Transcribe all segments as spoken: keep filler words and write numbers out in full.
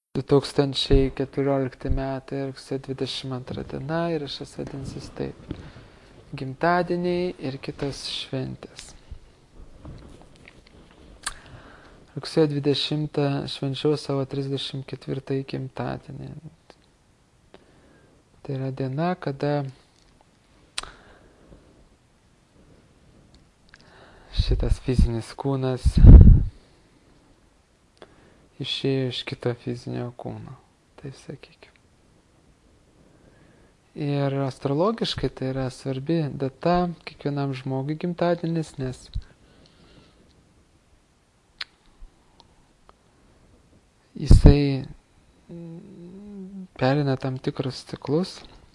du tūkstančiai keturiolikti metai, rugsėjo dvidešimt antra diena ir aš vadinsis taip. Gimtadieniai ir kitos šventės. Rugsėjo dvidešimtą švenčiau savo trisdešimt ketvirtąjį gimtadienį. Tai yra diena, kada šitas fizinis kūnas išėjo iš kito fizinio kūno, taip sakykime. Ir astrologiškai tai yra svarbi data kiekvienam žmogui gimtadienis, nes jisai perina tam tikrus ciklus.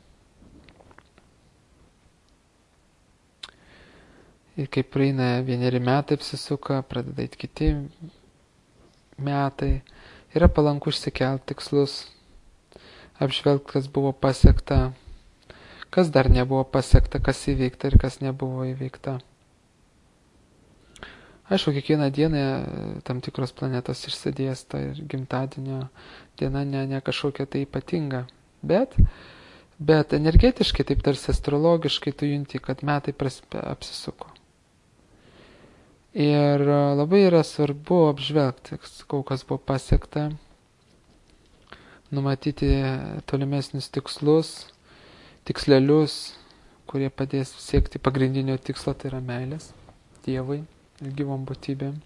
Ir kai praeina vieneri metai apsisuka, pradeda eiti kiti metai, yra palanku išsikelti tikslus, apžvelgti, kas buvo pasiekta, kas dar nebuvo pasiekta, kas įveikta ir kas nebuvo įveikta. Aišku, kiekvieną dieną tam tikros planetos išsidėsto ir gimtadienio diena ne, ne kažkokia tai ypatinga, bet, bet energetiškai, taip tarsi astrologiškai tu junti, kad metai pras, apsisuko. Ir labai yra svarbu apžvelgti, kas buvo pasiekta, numatyti tolimesnius tikslus, tikslelius, kurie padės siekti pagrindinio tikslo, tai yra meilės Dievui ir gyvom būtybėm.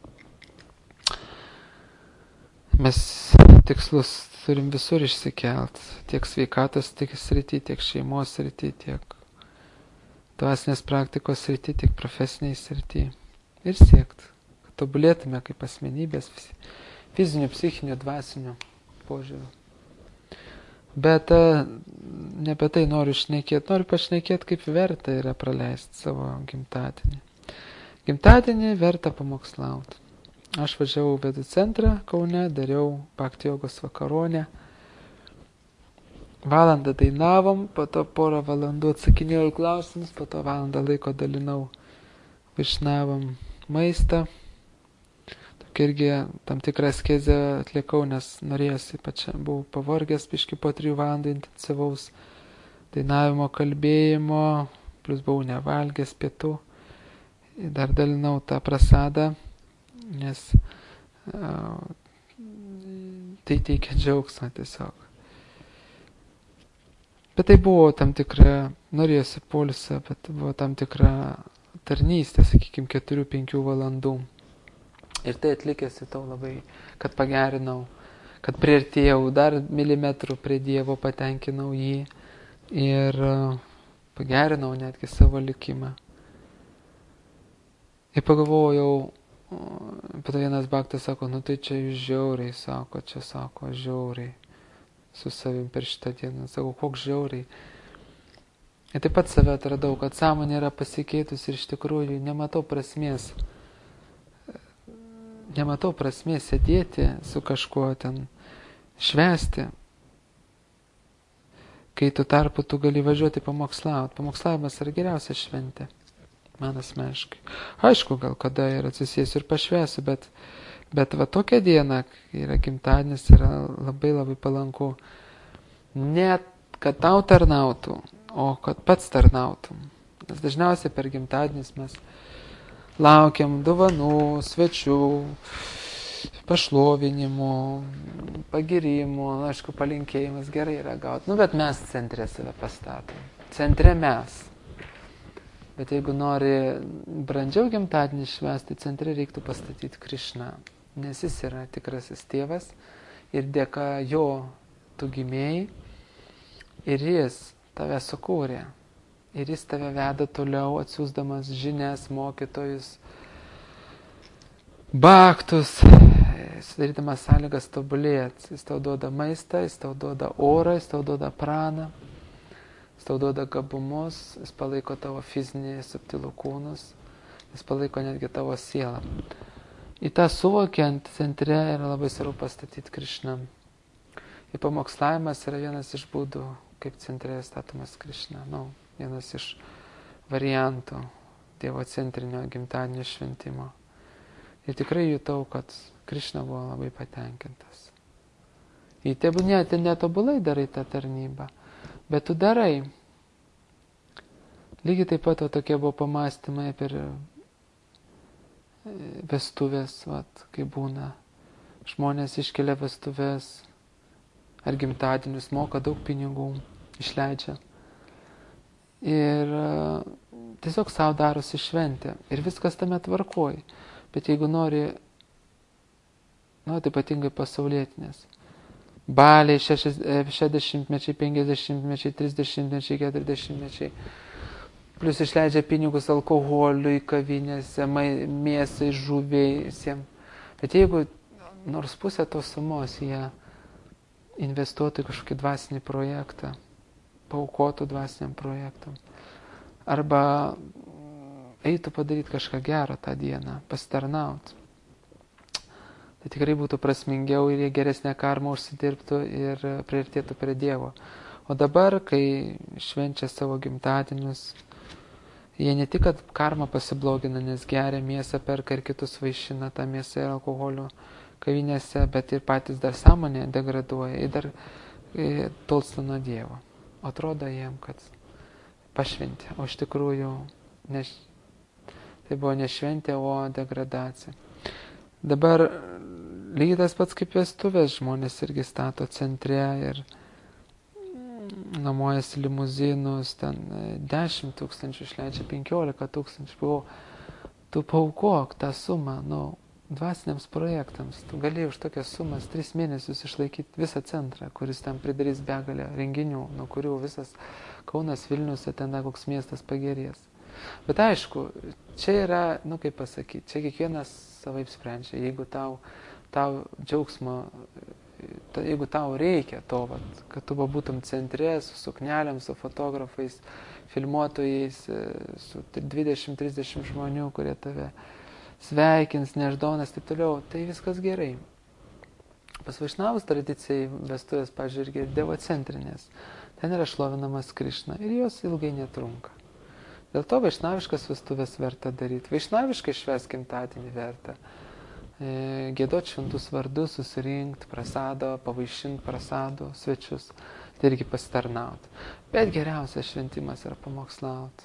Mes tikslus turim visur išsikelt, tiek sveikatos tiek srity, tiek šeimos srity, tiek dvasinės praktikos srity, tiek profesiniai srity. Ir siekti, kad tobulėtume kaip asmenybės fizinių, psichinių, dvasinių požiūrių. Bet ne apie tai noriu šnekėti, noriu pašnekėti, kaip verta yra praleisti savo gimtadienį. Gimtadienį verta pamokslauti. Aš važiavau Vedų centrą Kaune, dariau Bhakti jogos vakaronę. Valandą dainavom, po to porą valandų atsakinėjau klausimus, po to valandą laiko dalinau, vaišnavom maistą. Tokia irgi tam tikrą askezę atlikau, nes norėjusi pačia, buvau pavargęs biški po trijų valandų intensyvaus dainavimo, kalbėjimo, plus buvau nevalgęs pietų. Ir dar dalinau tą prasadą, nes uh, tai teikia džiaugsmą tiesiog. Bet tai buvo tam tikra, norėjusi poilsio, bet buvo tam tikra tarnystė, sakykime, keturių penkių valandų. Ir tai atlikęs tau labai, kad pagerinau, kad priartėjau dar milimetrų prie Dievo, patenkinau jį ir pagerinau netgi savo likimą. Ir pagalvojau, pat vienas baktas sako, nu tai čia jūs žiauriai, sako, čia sako, žiauriai su savim per šitą dieną. Sakau, koks žiauriai. Ir taip pat save atradau, kad sąmonė yra pasikeitus ir iš tikrųjų nematau prasmės. Nematau prasmės sėdėti su kažkuo ten, švęsti. Kai tu tarpu tu gali važiuoti pamokslauti. Pamokslavimas yra geriausia šventė. Man asmeniškai. Aišku, gal kada ir atsisėsiu ir pašvęsiu, bet, bet va tokia diena, kai yra gimtadienis, yra labai labai palanku. Net, kad tau tarnautų, o kad pats tarnautum. Nes dažniausiai per gimtadienis mes laukiam dovanų, svečių, pašlovinimų, pagirimų, aišku, palinkėjimas gerai yra gauti. Nu, bet mes centre save pastatom. Centre mes. Bet jeigu nori brandžiau gimtadienį švęsti, centre reiktų pastatyti Krišną. Nes jis yra tikrasis tėvas ir dėka jo tu gimėjai ir jis tave sukūrė. Ir jis tave veda toliau, atsiųsdamas žinias, mokytojus, baktus, sudarydamas sąlygas tobulėti. Jis tau duoda maistą, jis tau duoda orą, jis tau duoda praną, jis tau duoda gabumus, jis palaiko tavo fizinį subtilų kūnus, jis palaiko netgi tavo sielą. Į tą suvokiant centre yra labai svarbu pastatyti Krišną. Ir pamokslavimas yra vienas iš būdų, kaip centre statomas Krišna. Nu, vienas iš variantų Dievo centrinio gimtadienio šventimo. Ir tikrai jutau, kad Krišna buvo labai patenkintas. Į tebūnie, ten netobulai darai tą tarnybą, bet tu darai. Lygiai taip pat o, tokie buvo pamastymai per vestuvės, vat, kai būna. Žmonės iškelia vestuvės ar gimtadienius, moka daug pinigų, išleidžia. Ir tiesiog savo darosi šventė. Ir viskas tame tvarkoj. Bet jeigu nori, nu, tai ypatingai pasaulietinės. Baliai, šešiasdešimtmečiai, penkiasdešimtmečiai, trisdešimtmečiai, keturiasdešimtmečiai. Plius išleidžia pinigus alkoholiui, kavinėse, mėsai, žuviai, visiems. Bet jeigu nors pusę tos sumos jie investuotų į kažkokį dvasinį projektą, paaukotų dvasiniam projektam, arba eitų padaryti kažką gero tą dieną, pasitarnauti, tai tikrai būtų prasmingiau ir jie geresnę karmą užsidirbtų ir priartėtų prie Dievo. O dabar, kai švenčia savo gimtadienius, jie ne tik, kad karmą pasiblogina, nes geria mėsą, perka ir kitus vaišina tą mėsą ir alkoholių kavinėse, bet ir patys dar sąmonė degraduoja ir dar e, tolsta nuo Dievo. Atrodo jiem, kad pašventė, o iš tikrųjų ne, tai buvo ne šventė, o degradacija. Dabar lygiai tas pats kaip vestuvės, žmonės irgi stato centre ir nuomojasi limuzinus, ten dešimt tūkstančių išleidžia, penkiolika tūkstančių. Buvau, tu paaukok tą sumą, nu, dvasiniams projektams. Tu gali už tokias sumas tris mėnesius išlaikyti visą centrą, kuris ten pridarys begalę renginių, nuo kurių visas Kaunas, Vilnius, ten koks miestas pagerės. Bet aišku, čia yra, nu kaip pasakyti, čia kiekvienas savaip sprendžia. Jeigu tau, tau džiaugsmo, jeigu tau reikia to, vat, kad tu būtum centre su suknelėm, su fotografais, filmuotojais, su dvidešimt trisdešimt žmonių, kurie tave sveikins, neždonas, taip toliau, tai viskas gerai. Pas Vaišnavus tradicijai vestuvės, pažiūrėjau, irgi devocentrinės. Ten yra šlovinamas Krišna ir jos ilgai netrunka. Dėl to vaišnaviškas vestuvės verta daryti. Vaišnaviškai švęs gimtadienį verta. E, Giedot šventus vardus, susirinkti prasado, pavaišinti prasado svečius. Tai irgi pasitarnauti. Bet geriausias šventimas yra pamokslauti.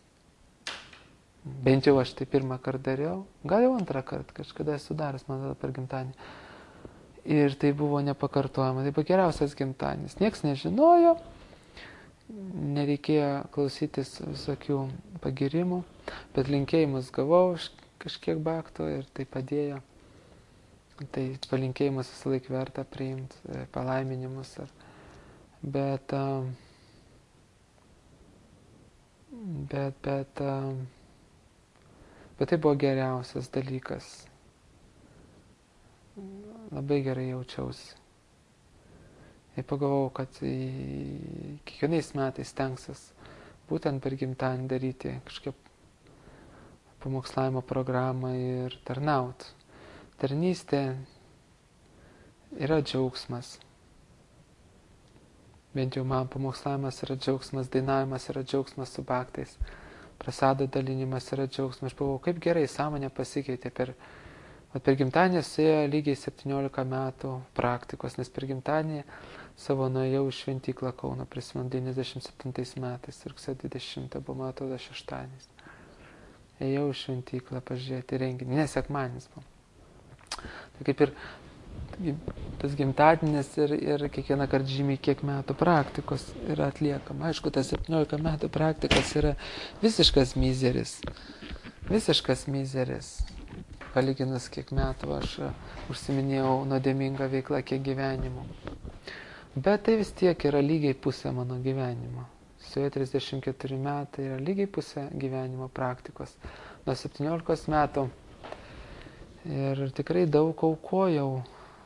Bent jau aš tai pirmą kartą dariau, gal jau antrą kartą, kažkada esu daręs, man tada per gimtadienį. Ir tai buvo nepakartojama, tai buvo geriausias gimtadienis. Niekas nežinojo, nereikėjo klausytis visokių pagirimų, bet linkėjimus gavau kažkiek bakto ir tai padėjo. Tai palinkėjimus visą laiką verta priimti, palaiminimus. Bet, bet, bet, Bet tai buvo geriausias dalykas. Labai gerai jaučiausi. Ir pagalvojau, kad kiekvienais metais stengsis būtent per gimtadienį daryti kažkokią pamokslavimo programą ir tarnauti. Tarnystė yra džiaugsmas. Bent jau man pamokslavimas yra džiaugsmas, dainavimas yra džiaugsmas su baktais. Prasado dalinimas yra džiaugsmas. Aš buvau, kaip gerai sąmonė pasikeitė. Per, per gimtadienį suėjo lygiai septyniolika metų praktikos, nes per gimtadienį savo nuėjau į šventyklą Kauno, prisimenu, devyniasdešimt septintais metais, rugsėjo dvidešimtą buvo, man atrodo, šeštadienis. Ėjau į šventyklą pažiūrėti renginį, ne sekmadienis buvo. Tai kaip ir tas gimtadienis ir, ir kiekvieną kartą žymiai kiek metų praktikos yra atliekama. Aišku, tas septyniolika metų praktikos yra visiškas mizeris. Visiškas mizeris. Palyginus kiek metų aš užsiminėjau nuodėmingą veiklą, kiek gyvenimų. Bet tai vis tiek yra lygiai pusė mano gyvenimo. Suėjo trisdešimt keturi metai yra lygiai pusė gyvenimo praktikos. Nuo septyniolikos metų. Ir tikrai daug aukojau.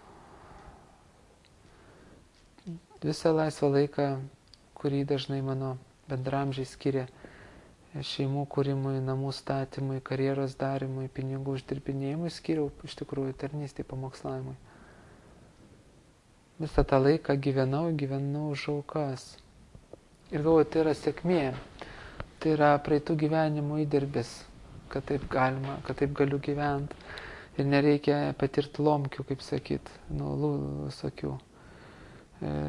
Visą laisvą laiką, kurį dažnai mano bendramžiai skiria šeimų kūrimui, namų statymui, karjeros darimui, pinigų uždirbinėjimui, skiriau iš tikrųjų tarnystei, pamokslavimui. Visą tą laiką gyvenau, gyvenau už aukas. Ir galvoju, tai yra sėkmė, tai yra praeitų gyvenimų įdirbis, kad taip galima, kad taip galiu gyventi. Ir nereikia patirti lomkių, kaip sakyt, nu, visokių.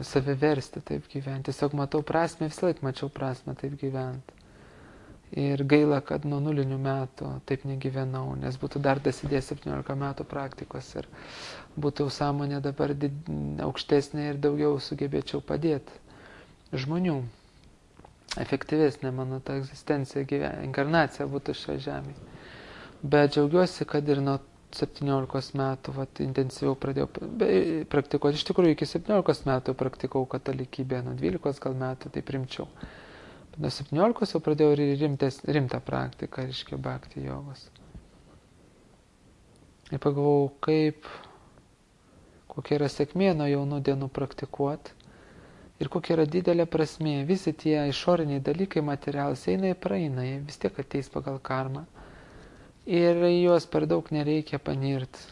save versti taip gyventi. Tiesiog matau prasme, visą laiką mačiau prasme taip gyventi. Ir gaila, kad nuo nulinių metų taip negyvenau, nes būtų dar dasidėjęs septyniolika metų praktikos ir būtų sąmonė dabar did, aukštesnė ir daugiau sugebėčiau padėti žmonių. Efektyvesnė mano ta egzistencija, gyven, inkarnacija būtų šioje žemėje. Bet džiaugiuosi, kad ir nuo septyniolikos metų vat, intensyviau pradėjau praktikuoti. Iš tikrųjų, iki septyniolikos metų praktikau katalikybę, nuo dvylikos gal metų tai primčiau. Nuo septyniolikos jau pradėjau rimtes, rimtą praktiką, reiškia, bhakti jogos. Ir pagalvojau, kaip, kokia yra sėkmė nuo jaunų dienų praktikuoti ir kokia yra didelė prasmė. Visi tie išoriniai dalykai, materialūs, eina ir praeina, jie vis tiek ateis pagal karmą. Ir juos per daug nereikia panirti.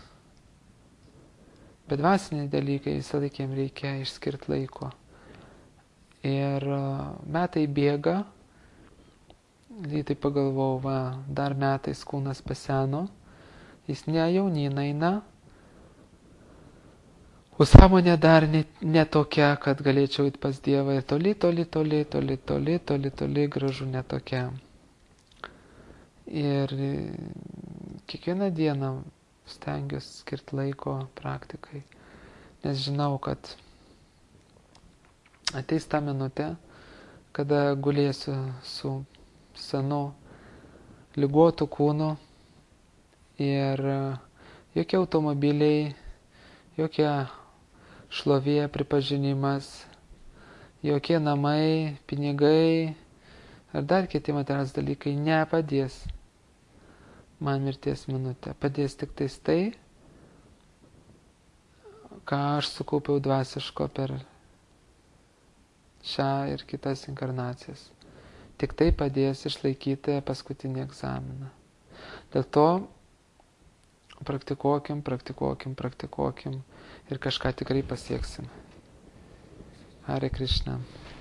Bet dvasiniai dalykai visą laiką jiems reikia išskirti laiko. Ir metai bėga, tai pagalvojau, va, dar metais kūnas paseno, jis ne jaunin eina, o sąmonė dar ne, ne tokia, kad galėčiau eiti pas Dievą ir toli, toli, toli, toli, toli, toli, toli, gražu netokia. Ir kiekvieną dieną stengiuosi skirti laiko praktikai, nes žinau, kad ateis ta minutė, kada gulėsiu su senu, ligotu kūnu ir jokie automobiliai, jokie šlovė, pripažinimas, jokie namai, pinigai ar dar kiti materialūs dalykai nepadės man mirties minutę. Padės tik tais tai, ką aš sukaupiau dvasiško per šią ir kitas inkarnacijas. Tik tai padės išlaikyti paskutinį egzaminą. Dėl to praktikuokim, praktikuokim, praktikuokim ir kažką tikrai pasieksim. Hare Krishna.